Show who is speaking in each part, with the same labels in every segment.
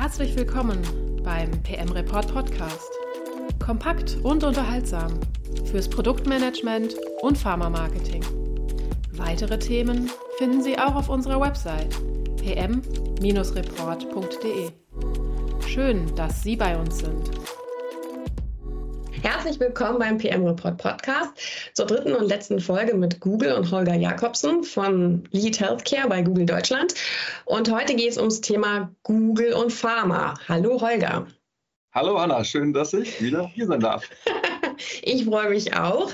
Speaker 1: Herzlich willkommen beim PM Report Podcast. Kompakt und unterhaltsam fürs Produktmanagement und Pharma-Marketing. Weitere Themen finden Sie auch auf unserer Website pm-report.de. Schön, dass Sie bei uns sind.
Speaker 2: Herzlich willkommen beim PM Report Podcast zur dritten und letzten Folge mit Google und Holger Jakobsen von Lead Healthcare bei Google Deutschland. Und heute geht es ums Thema Google und Pharma. Hallo Holger.
Speaker 3: Hallo Anna, schön, dass ich wieder hier sein darf.
Speaker 2: Ich freue mich auch.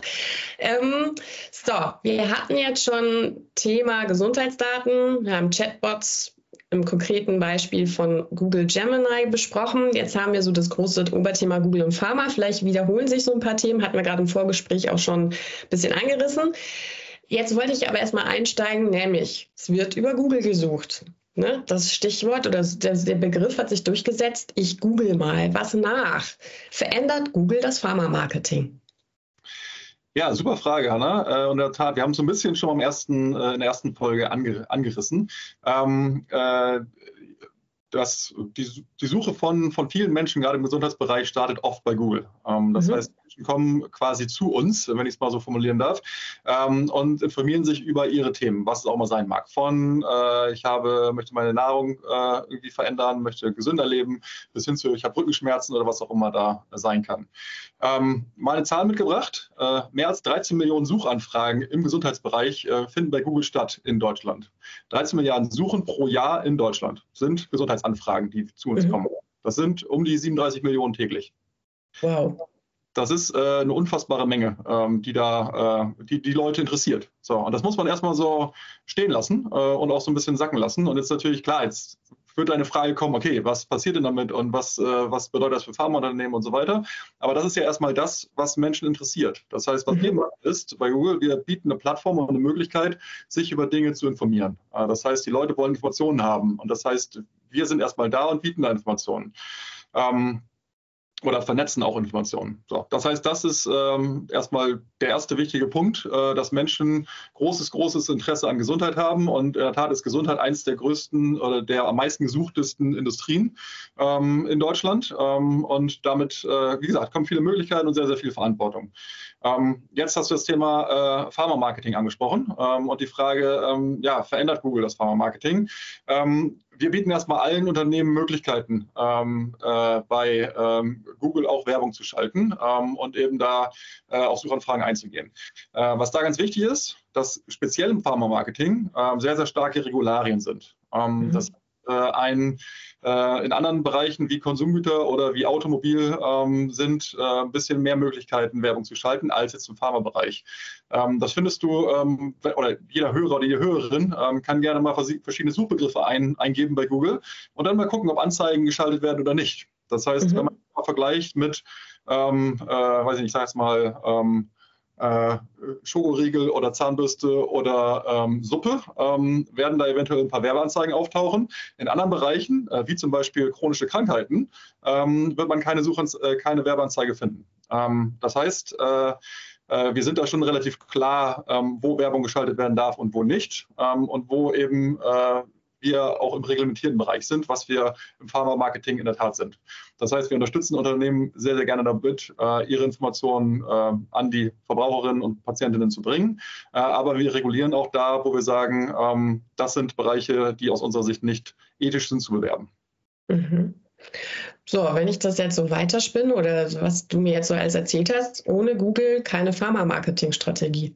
Speaker 2: Wir hatten jetzt schon Thema Gesundheitsdaten, wir haben Chatbots im konkreten Beispiel von Google Gemini besprochen. Jetzt haben wir so das große Oberthema Google und Pharma. Vielleicht wiederholen sich so ein paar Themen, hatten wir gerade im Vorgespräch auch schon ein bisschen angerissen. Jetzt wollte ich aber erstmal einsteigen, nämlich es wird über Google gesucht. Ne? Das Stichwort oder der Begriff hat sich durchgesetzt. Ich google mal was nach. Verändert Google das Pharma-Marketing?
Speaker 3: Ja, super Frage, Hanna. Und in der Tat, wir haben es so ein bisschen schon in der ersten Folge angerissen. Die Suche von vielen Menschen, gerade im Gesundheitsbereich, startet oft bei Google. Das heißt, Menschen kommen quasi zu uns, wenn ich es mal so formulieren darf, und informieren sich über ihre Themen, was es auch mal sein mag. Von möchte meine Nahrung irgendwie verändern, möchte gesünder leben, bis hin zu ich habe Rückenschmerzen oder was auch immer da sein kann. Mal eine Zahl mitgebracht. Mehr als 13 Millionen Suchanfragen im Gesundheitsbereich finden bei Google statt in Deutschland. 13 Milliarden Suchen pro Jahr in Deutschland sind Gesundheitsanfragen, die zu uns kommen. Das sind um die 37 Millionen täglich.
Speaker 2: Wow.
Speaker 3: Das ist eine unfassbare Menge, die Leute interessiert. So, und das muss man erstmal so stehen lassen und auch so ein bisschen sacken lassen. Und jetzt natürlich klar, jetzt wird eine Frage kommen, okay, was passiert denn damit und was bedeutet das für Pharmaunternehmen und so weiter. Aber das ist ja erstmal das, was Menschen interessiert. Das heißt, was wir machen ist, bei Google, wir bieten eine Plattform und eine Möglichkeit, sich über Dinge zu informieren. Das heißt, die Leute wollen Informationen haben. Und das heißt, wir sind erstmal da und bieten da Informationen. Oder vernetzen auch Informationen. So, das heißt, das ist erstmal der erste wichtige Punkt, dass Menschen großes Interesse an Gesundheit haben. Und in der Tat ist Gesundheit eines der größten oder der am meisten gesuchtesten Industrien in Deutschland. Und damit, wie gesagt, kommen viele Möglichkeiten und sehr, sehr viel Verantwortung. Jetzt hast du das Thema Pharma-Marketing angesprochen und die Frage, verändert Google das Pharma-Marketing? Wir bieten erstmal allen Unternehmen Möglichkeiten, bei Google auch Werbung zu schalten und eben da auf Suchanfragen einzugehen. Was da ganz wichtig ist, dass speziell im Pharma-Marketing sehr, sehr starke Regularien sind. Das in anderen Bereichen wie Konsumgüter oder wie Automobil sind ein bisschen mehr Möglichkeiten, Werbung zu schalten, als jetzt im Pharmabereich. Das findest du, oder jeder Hörer oder jede Hörerin kann gerne mal verschiedene Suchbegriffe eingeben bei Google und dann mal gucken, ob Anzeigen geschaltet werden oder nicht. Das heißt, wenn man mal vergleicht mit, Schokoriegel oder Zahnbürste oder Suppe, werden da eventuell ein paar Werbeanzeigen auftauchen. In anderen Bereichen, wie zum Beispiel chronische Krankheiten, wird man keine Werbeanzeige finden. Das heißt, wir sind da schon relativ klar, wo Werbung geschaltet werden darf und wo nicht und wo eben wir auch im reglementierten Bereich sind, was wir im Pharma-Marketing in der Tat sind. Das heißt, wir unterstützen Unternehmen sehr, sehr gerne damit, ihre Informationen an die Verbraucherinnen und Patientinnen zu bringen. Aber wir regulieren auch da, wo wir sagen, das sind Bereiche, die aus unserer Sicht nicht ethisch sind zu bewerben.
Speaker 2: So, wenn ich das jetzt so weiterspinne oder was du mir jetzt so alles erzählt hast, ohne Google keine Pharma-Marketing-Strategie.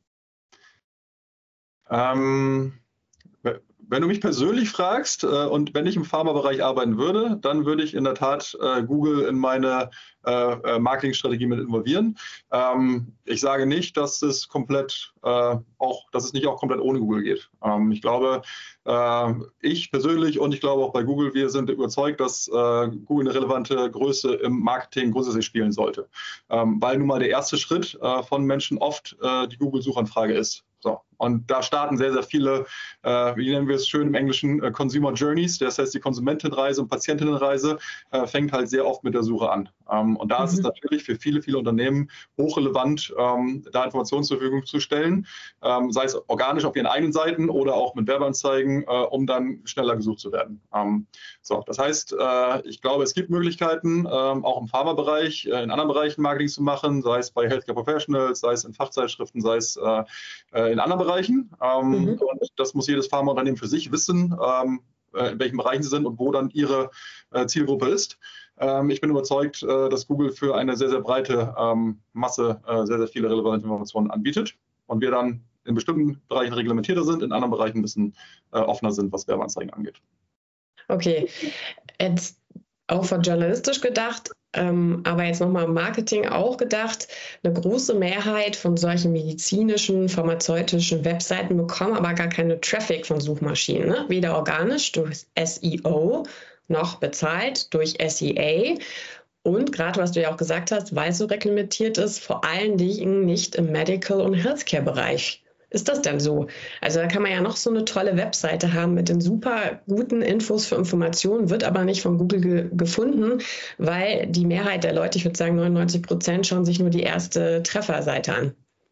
Speaker 3: Wenn du mich persönlich fragst und wenn ich im Pharmabereich arbeiten würde, dann würde ich in der Tat Google in meine Marketingstrategie mit involvieren. Ich sage nicht, dass es nicht auch komplett ohne Google geht. Ich glaube, ich persönlich und ich glaube auch bei Google, wir sind überzeugt, dass Google eine relevante Größe im Marketing grundsätzlich spielen sollte. Weil nun mal der erste Schritt von Menschen oft die Google-Suchanfrage ist. So, Und da starten sehr, sehr viele, wie nennen wir es schön im Englischen, Consumer Journeys. Das heißt, die Konsumentenreise und Patientinnenreise fängt halt sehr oft mit der Suche an. Und da ist es natürlich für viele, viele Unternehmen hochrelevant, da Informationen zur Verfügung zu stellen, sei es organisch auf ihren eigenen Seiten oder auch mit Werbeanzeigen, um dann schneller gesucht zu werden. Das heißt, ich glaube, es gibt Möglichkeiten, auch im Pharmabereich, in anderen Bereichen Marketing zu machen, sei es bei Healthcare Professionals, sei es in Fachzeitschriften, sei es in anderen Bereichen. Und das muss jedes Pharmaunternehmen für sich wissen, in welchen Bereichen sie sind und wo dann ihre Zielgruppe ist. Ich bin überzeugt, dass Google für eine sehr, sehr breite Masse sehr, sehr viele relevante Informationen anbietet und wir dann in bestimmten Bereichen reglementierter sind, in anderen Bereichen ein bisschen offener sind, was Werbeanzeigen angeht.
Speaker 2: Okay, jetzt auch von journalistisch gedacht, aber jetzt nochmal Marketing auch gedacht. Eine große Mehrheit von solchen medizinischen, pharmazeutischen Webseiten bekommen aber gar keine Traffic von Suchmaschinen, ne? Weder organisch durch SEO noch bezahlt durch SEA. Und gerade, was du ja auch gesagt hast, weil es so reglementiert ist, vor allen Dingen nicht im Medical- und Healthcare-Bereich. Ist das denn so? Also da kann man ja noch so eine tolle Webseite haben mit den super guten Infos für Informationen, wird aber nicht von Google gefunden, weil die Mehrheit der Leute, ich würde sagen 99%, schauen sich nur die erste Trefferseite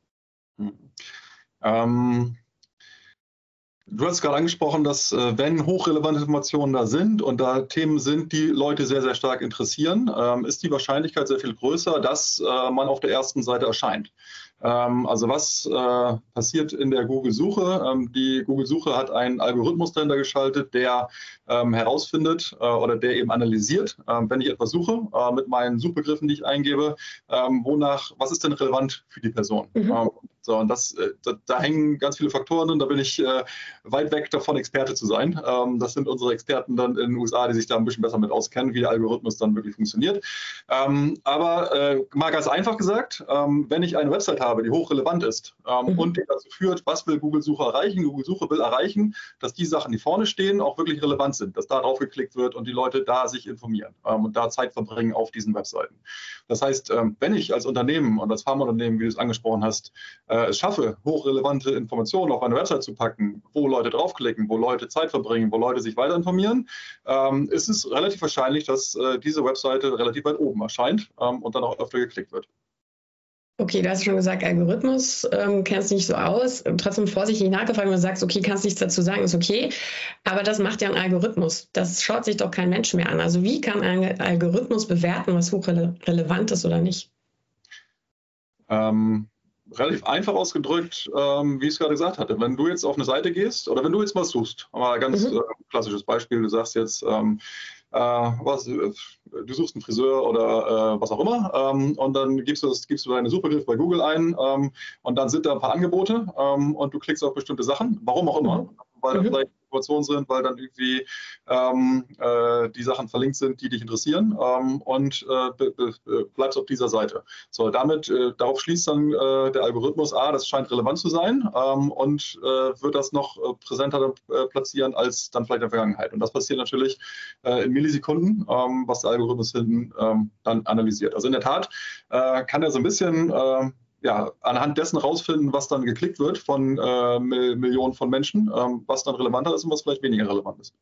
Speaker 2: an.
Speaker 3: Du hast gerade angesprochen, dass wenn hochrelevante Informationen da sind und da Themen sind, die Leute sehr, sehr stark interessieren, ist die Wahrscheinlichkeit sehr viel größer, dass man auf der ersten Seite erscheint. Also was passiert in der Google-Suche? Die Google-Suche hat einen Algorithmus dahinter geschaltet, der herausfindet oder der eben analysiert, wenn ich etwas suche, mit meinen Suchbegriffen, die ich eingebe, was ist denn relevant für die Person? Und da hängen ganz viele Faktoren drin, da bin ich weit weg davon, Experte zu sein. Das sind unsere Experten dann in den USA, die sich da ein bisschen besser mit auskennen, wie der Algorithmus dann wirklich funktioniert. Aber mal ganz einfach gesagt, wenn ich eine Website habe, die hochrelevant ist und die dazu führt, was will Google-Suche erreichen? Google-Suche will erreichen, dass die Sachen, die vorne stehen, auch wirklich relevant sind, dass da drauf geklickt wird und die Leute da sich informieren und da Zeit verbringen auf diesen Webseiten. Das heißt, wenn ich als Unternehmen und als Pharmaunternehmen, wie du es angesprochen hast, es schaffe, hochrelevante Informationen auf eine Website zu packen, wo Leute draufklicken, wo Leute Zeit verbringen, wo Leute sich weiter informieren, ist es relativ wahrscheinlich, dass diese Webseite relativ weit oben erscheint und dann auch öfter geklickt wird.
Speaker 2: Okay, du hast schon gesagt, Algorithmus, kennst nicht so aus, trotzdem vorsichtig nachgefragt, wenn du sagst, okay, kannst nichts dazu sagen, ist okay, aber das macht ja ein Algorithmus, das schaut sich doch kein Mensch mehr an. Also wie kann ein Algorithmus bewerten, was hochrelevant ist oder nicht?
Speaker 3: Relativ einfach ausgedrückt, wie ich es gerade gesagt hatte. Wenn du jetzt auf eine Seite gehst oder wenn du jetzt was suchst, mal ein ganz klassisches Beispiel, du sagst jetzt, du suchst einen Friseur oder was auch immer und dann gibst du deine Suchbegriffe bei Google ein und dann sind da ein paar Angebote und du klickst auf bestimmte Sachen, warum auch immer, weil da vielleicht Informationen sind, weil dann irgendwie die Sachen verlinkt sind, die dich interessieren und bleibst auf dieser Seite. So, darauf schließt dann der Algorithmus, das scheint relevant zu sein und wird das noch präsenter platzieren als dann vielleicht in der Vergangenheit. Und das passiert natürlich in Millisekunden, was der Algorithmus hinten dann analysiert. Also in der Tat kann er so ein bisschen anhand dessen rausfinden, was dann geklickt wird von Millionen von Menschen, was dann relevanter ist und was vielleicht weniger relevant ist.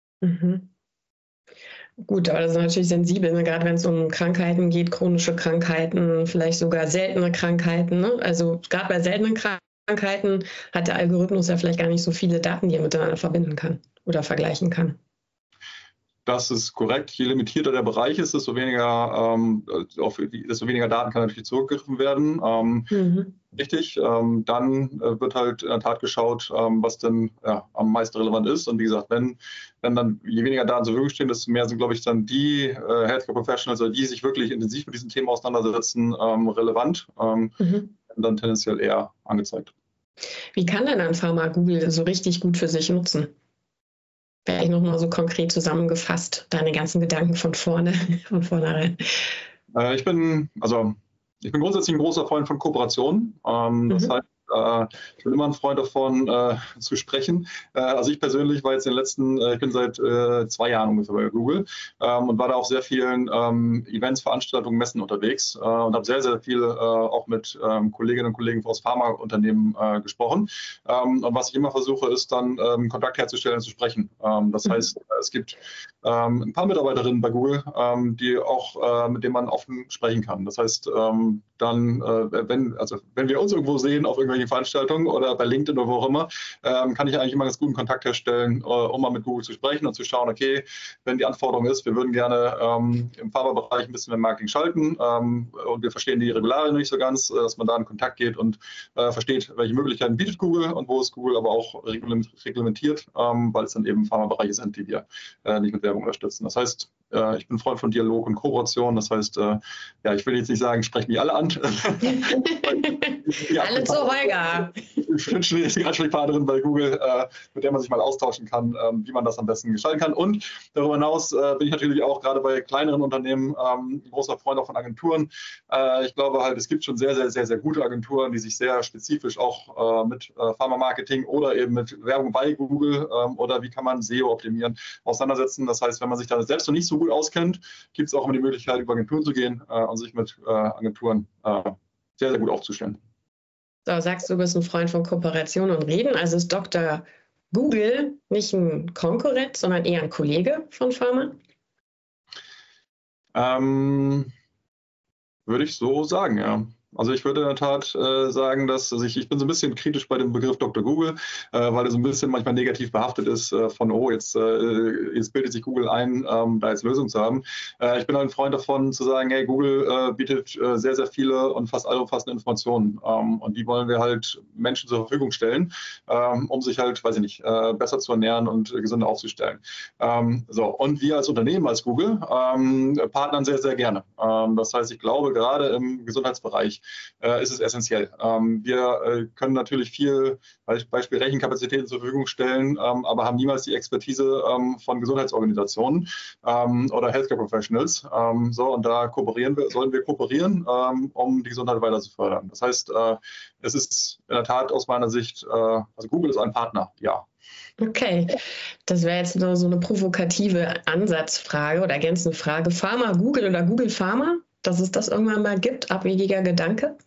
Speaker 2: Gut, aber das ist natürlich sensibel, ne? Gerade wenn es um Krankheiten geht, chronische Krankheiten, vielleicht sogar seltene Krankheiten. Ne? Also gerade bei seltenen Krankheiten hat der Algorithmus ja vielleicht gar nicht so viele Daten, die er miteinander verbinden kann oder vergleichen kann.
Speaker 3: Das ist korrekt. Je limitierter der Bereich ist, desto weniger Daten kann natürlich zurückgegriffen werden. Richtig. Dann wird halt in der Tat geschaut, was denn am meisten relevant ist. Und wie gesagt, wenn dann je weniger Daten zur Verfügung stehen, desto mehr sind, glaube ich, dann die Healthcare Professionals, die sich wirklich intensiv mit diesen Themen auseinandersetzen, relevant, dann tendenziell eher angezeigt.
Speaker 2: Wie kann denn ein Pharma Google so richtig gut für sich nutzen? Vielleicht nochmal so konkret zusammengefasst, deine ganzen Gedanken von vornherein.
Speaker 3: Ich bin grundsätzlich ein großer Freund von Kooperationen. Das heißt, ich bin immer ein Freund davon, zu sprechen. Also ich persönlich war jetzt ich bin seit 2 Jahren ungefähr bei Google und war da auf sehr vielen Events, Veranstaltungen, Messen unterwegs und habe sehr, sehr viel auch mit Kolleginnen und Kollegen aus Pharmaunternehmen gesprochen. Und was ich immer versuche, ist dann Kontakt herzustellen und zu sprechen. Das heißt, es gibt ein paar Mitarbeiterinnen bei Google, mit denen man offen sprechen kann. Das heißt, wenn wir uns irgendwo sehen auf irgendwelchen Veranstaltungen oder bei LinkedIn oder wo auch immer, kann ich eigentlich immer ganz guten Kontakt herstellen, um mal mit Google zu sprechen und zu schauen, okay, wenn die Anforderung ist, wir würden gerne im Pharmabereich ein bisschen mehr Marketing schalten und wir verstehen die Regularien nicht so ganz, dass man da in Kontakt geht und versteht, welche Möglichkeiten bietet Google und wo ist Google aber auch reglementiert, weil es dann eben Pharmabereiche sind, die wir nicht mit Werbung unterstützen. Das heißt, ich bin Freund von Dialog und Kooperation. Das heißt, ich will jetzt nicht sagen, sprechen mich alle an.
Speaker 2: Alle zu Holger.
Speaker 3: Ich bin schon die Ansprechpartnerin bei Google, mit der man sich mal austauschen kann, wie man das am besten gestalten kann. Und darüber hinaus bin ich natürlich auch gerade bei kleineren Unternehmen ein großer Freund auch von Agenturen. Ich glaube halt, es gibt schon sehr, sehr, sehr, sehr gute Agenturen, die sich sehr spezifisch auch mit Pharma-Marketing oder eben mit Werbung bei Google oder wie kann man SEO optimieren, auseinandersetzen. Das heißt, wenn man sich da selbst noch nicht so gut auskennt, gibt es auch immer die Möglichkeit, über Agenturen zu gehen und sich mit Agenturen sehr, sehr gut aufzustellen.
Speaker 2: So, sagst du bist ein Freund von Kooperation und Reden. Also ist Dr. Google nicht ein Konkurrent, sondern eher ein Kollege von Pharma?
Speaker 3: Würde ich so sagen, ja. Also ich würde in der Tat sagen, dass ich bin so ein bisschen kritisch bei dem Begriff Dr. Google, weil er so ein bisschen manchmal negativ behaftet ist von, jetzt bildet sich Google ein, da jetzt Lösungen zu haben. Ich bin ein Freund davon zu sagen, hey, Google bietet sehr, sehr viele und fast allumfassende Informationen und die wollen wir halt Menschen zur Verfügung stellen, um sich halt, besser zu ernähren und gesünder aufzustellen. Und wir als Unternehmen, als Google, partnern sehr, sehr gerne. Das heißt, ich glaube, gerade im Gesundheitsbereich ist es essentiell. Wir können natürlich viel, Beispiel Rechenkapazitäten zur Verfügung stellen, aber haben niemals die Expertise von Gesundheitsorganisationen oder Healthcare Professionals. Und da sollen wir kooperieren, um die Gesundheit weiter zu fördern. Das heißt, es ist in der Tat aus meiner Sicht, also Google ist ein Partner, ja.
Speaker 2: Okay, das wäre jetzt nur so eine provokative Ansatzfrage oder ergänzende Frage. Pharma Google oder Google Pharma? Dass es das irgendwann mal gibt, abwegiger Gedanke?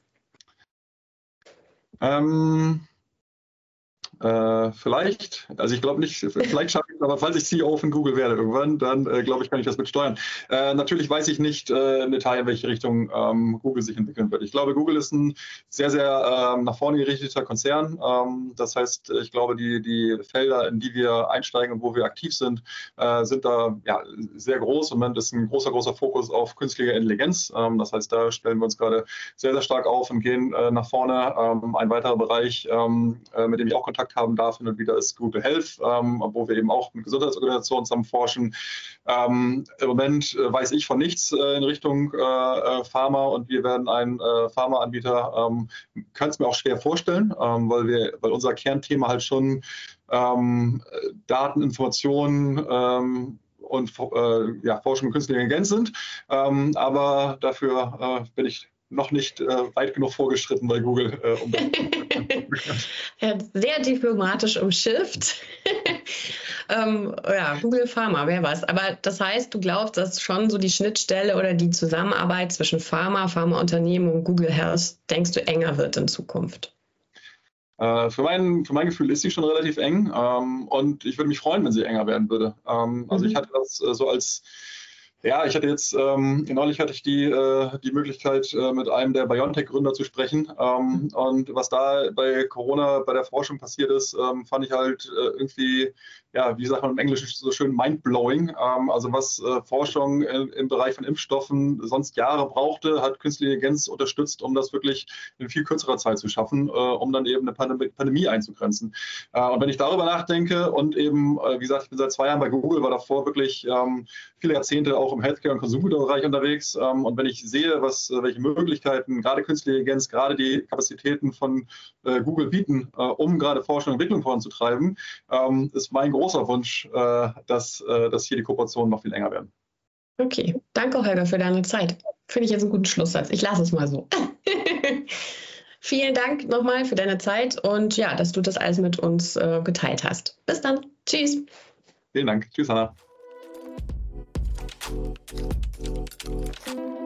Speaker 3: Vielleicht, also ich glaube nicht, vielleicht schaffe ich es, aber falls ich CEO von Google werde irgendwann, dann glaube ich, kann ich das mit steuern. Natürlich weiß ich nicht im Detail, in welche Richtung Google sich entwickeln wird. Ich glaube, Google ist ein sehr, sehr nach vorne gerichteter Konzern. Das heißt, ich glaube, die Felder, in die wir einsteigen und wo wir aktiv sind, sind da sehr groß. Im Moment ist ein großer Fokus auf künstliche Intelligenz. Das heißt, da stellen wir uns gerade sehr, sehr stark auf und gehen nach vorne. Ein weiterer Bereich, mit dem ich auch Kontakt haben darf, hin und wieder ist Google Health, wo wir eben auch mit Gesundheitsorganisationen zusammen forschen. Im Moment weiß ich von nichts in Richtung Pharma und wir werden einen Pharmaanbieter, können es mir auch schwer vorstellen, weil unser Kernthema halt schon Daten, Informationen und Forschung und künstliche Intelligenz sind. Aber dafür bin ich noch nicht weit genug vorgeschritten bei Google.
Speaker 2: Sehr diplomatisch umschifft. Google Pharma, wer weiß. Aber das heißt, du glaubst, dass schon so die Schnittstelle oder die Zusammenarbeit zwischen Pharmaunternehmen und Google Health, denkst du, enger wird in Zukunft?
Speaker 3: Für mein Gefühl ist sie schon relativ eng und ich würde mich freuen, wenn sie enger werden würde. Also ich hatte das so als... Ja, neulich hatte ich die Möglichkeit, mit einem der BioNTech-Gründer zu sprechen. Und was da bei Corona, bei der Forschung passiert ist, fand ich halt irgendwie, wie sagt man im Englischen so schön, mindblowing. Also was Forschung im Bereich von Impfstoffen sonst Jahre brauchte, hat künstliche Intelligenz unterstützt, um das wirklich in viel kürzerer Zeit zu schaffen, um dann eben eine Pandemie einzugrenzen. Und wenn ich darüber nachdenke und eben, wie gesagt, ich bin seit 2 Jahren bei Google, war davor wirklich viele Jahrzehnte auch im Healthcare- und Konsumgüterbereich unterwegs. Und wenn ich sehe, welche Möglichkeiten gerade künstliche Intelligenz, gerade die Kapazitäten von Google bieten, um gerade Forschung und Entwicklung voranzutreiben, ist mein großer Wunsch, dass hier die Kooperationen noch viel enger werden.
Speaker 2: Okay, danke Holger für deine Zeit. Finde ich jetzt einen guten Schlusssatz. Ich lasse es mal so. Vielen Dank nochmal für deine Zeit und ja, dass du das alles mit uns geteilt hast. Bis dann. Tschüss.
Speaker 3: Vielen Dank. Tschüss, Hanna.